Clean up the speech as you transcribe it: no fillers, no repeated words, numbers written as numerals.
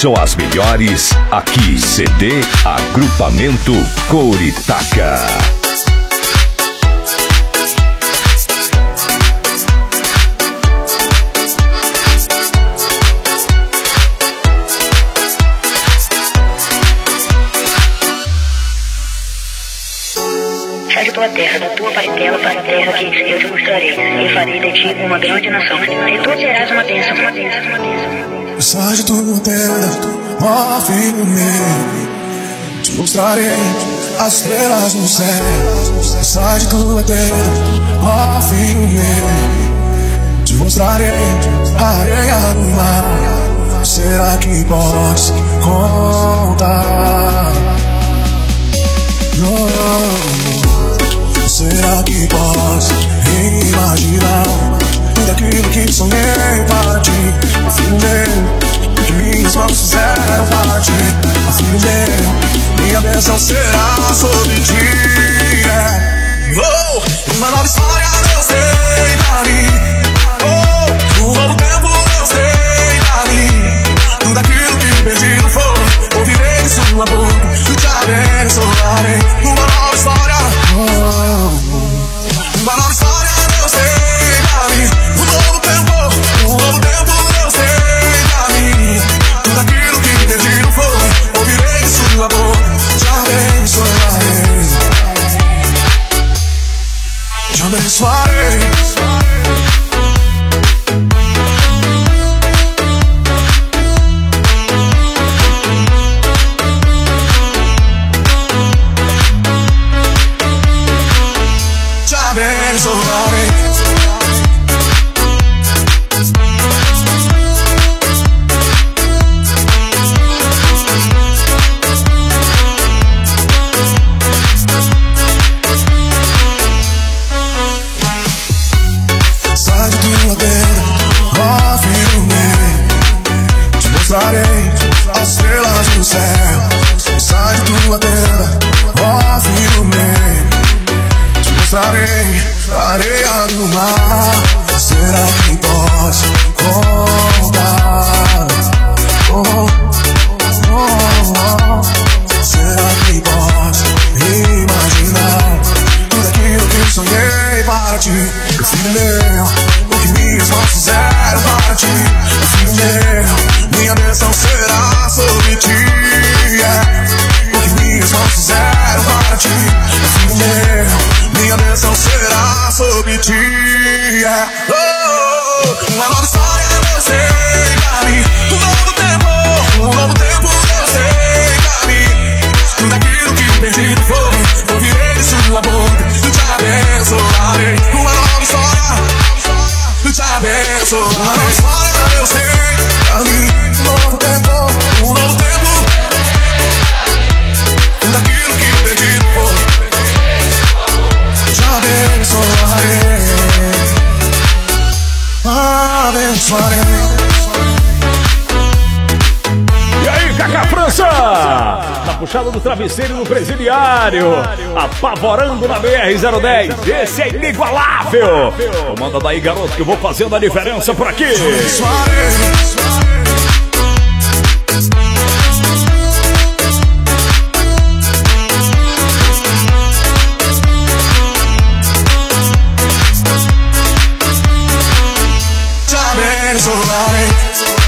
Ouçam as melhores aqui. CD Agrupamento Coritaca. Sai de tua terra, da tua parentela para a terra que eu te mostrarei, e farei de ti uma grande nação, e tu serás uma bênção, uma bênção, uma bênção. Sai de tua terra, ó filho meu, te mostrarei as estrelas no céu. Sai de tua terra, ó filho meu, te mostrarei a areia do mar. Será que podes contar? Será que podes imaginar tudo aquilo que sonhei para ti? Filho meu, que minhas mãos fizeram para ti. Filho meu, minha bênção será sobre ti. Uma nova história eu sei pra mim. Um novo tempo eu sei pra mim. Tudo aquilo que perdido foi, ouvirei sua boca, te abençoarei. Uma nova história. Uma nova história eu sei pra mim. Um novo tempo eu sei pra mim. Tudo aquilo que perdido foi, ouvirei sua boca, te abençoarei. Te abençoarei. As estrelas do céu. Sai de tua terra, ó filho meu, te mostrarei a areia do mar. Será que podes contar? Será que podes imaginar tudo aquilo que eu sonhei para ti? Filho meu, o que minhas mãos fizeram para ti? Filho meu, minha bênção será sobre ti. O que minhas mãos fizeram para ti? Filho meu, minha bênção será sobre ti. Uma nova história eu sei pra mim. Um novo tempo eu sei pra mim. Tudo aquilo que perdido foi, ouvirei de sua boca, te abençoarei. Uma nova história, te abençoarei. Uma nova história eu sei pra mim. Um novo tempo, tudo aquilo que perdido foi, te abençoarei. Abençoarei. E aí, Cacá França? Na puxada do travesseiro no presidiário, apavorando na BR-010. Esse é inigualável. Comanda daí, garoto, que eu vou fazendo a diferença por aqui. Te abençoarei.